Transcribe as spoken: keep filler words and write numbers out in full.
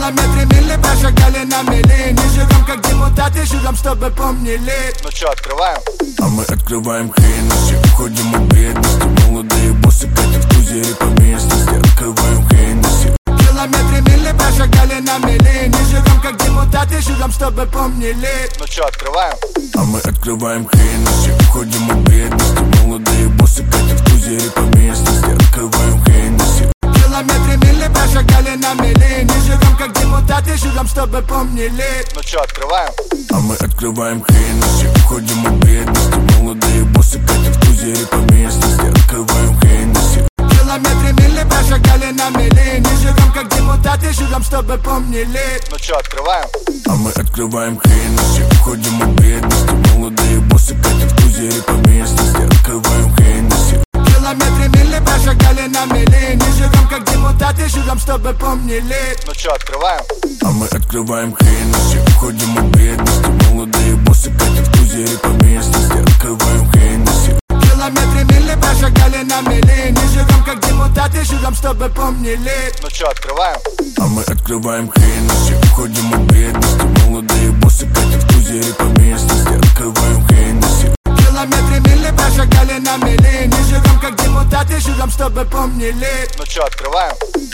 Километры мили прошагали на мели. Не живем как депутаты, живем, чтобы помнили. Ну чё, открываем? А мы открываем Хеннесси, уходим от бедности. Молодые боссы катят в тузере по местности. Открываем Хеннесси. Километры мили прошагали на мели. Не живем как депутаты, живем, чтобы помнили. Ну чё, открываем? А мы открываем Хеннесси, уходим от бедности. Молодые боссы катят в тузере по местности. Открываем Хеннесси. Километры мили прошагали на мели. Не живем как депутаты, живем, чтобы помнили. Ну чё, открываем? А мы открываем Хеннесси, уходим от бедности. Молодые боссы катят в тузере по местности. Открываем Хеннесси. Километры мили прошагали на мели. Не живем как депутаты, живем, чтобы помнили. Ну чё, открываем? А мы открываем Хеннесси, уходим от бедности. Молодые боссы катят в тузере по местности. Открываем Хеннесси. Километры мили прошагали на мели. Не живем как депутаты, живем, чтобы помнили. Ну чё, открываем? А мы открываем Хеннесси, уходим от бедности. Молодые боссы катят в тузере по местности. Открываем Хеннесси. Километры мили прошагали на мели. Не живем как депутаты, живем, чтобы помнили. Ну чё, открываем? А мы открываем Хеннесси, уходим от бедности. Молодые боссы катят в тузере по местности. Открываем Хеннесси. Километры мили прошагали на мели. Не живем как депутаты, живем, чтобы помнили. Ну чё, открываем?